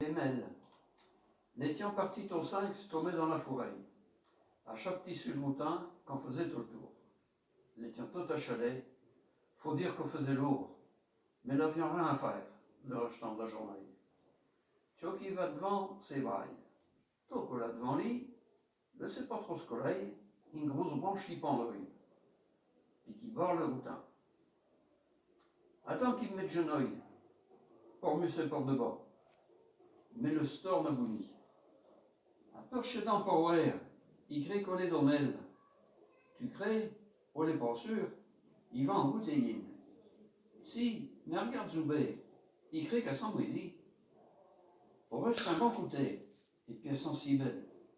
et mêle. L'étiant parti au 5 se tombait dans la forêt. À chaque petit sur le moutin qu'on faisait tout le tour. L'étiant tout à chalet, faut dire qu'on faisait lourd, mais n'avions rien à faire le restant de la journée. Tio qui va devant, c'est vaille. Tout que là devant lui, ne sait pas trop ce soleil, une grosse branche qui pendouille, puis qui barre le moutin. Attends qu'il me mette genouille, pour mieux se porte de bas. Mais le store n'a bouni. À perche dans power, il crée qu'on est d'Omel. Tu crées, on n'est pas sûr, il va en goûter une. Si, mais regarde Zoubé, il crée qu'à s'en moisi. Pour eux, c'est un bon côté, et puis sensible.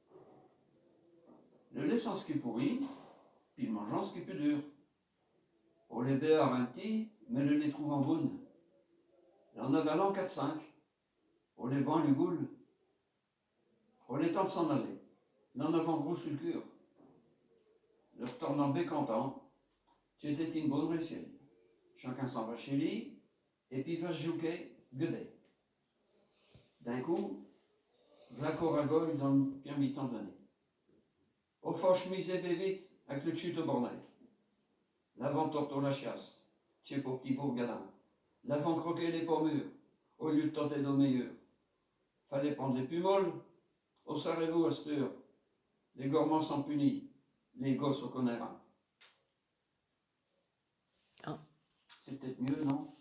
Le laissant ce qui est pourri, puis le mangeant ce qui est plus dur. On les béard un petit, mais le les trouve en bonne. En avalant 4-5, on les banc le goule. On les tente de s'en aller, n'en avant gros sur le cœur. Le retournant bécantant, tu étais une bonne réussite. Chacun s'en va chez lui, et puis va se jouer, gueuder. D'un coup, la coragoille dans le bien mi-temps de l'année. Au fort chemisé vite, avec le chute au bornet. L'avant torto la chasse, tiens pour petit pauvre gadin. L'avant croquer les pommures, au lieu de tenter d'au meilleur. Fallait prendre les plus molles, au sarez-vous à cette heure. Les gourmands sont punis, les gosses au connards. Ah. C'est peut-être mieux, non?